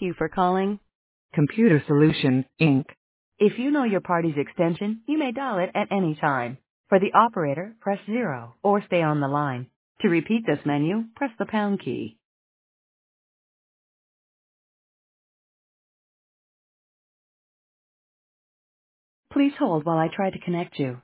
you for calling Computer Solution, Inc. If you know your party's extension, you may dial it at any time. For the operator, press 0 or stay on the line. To repeat this menu, press the pound key. Please hold while I try to connect you.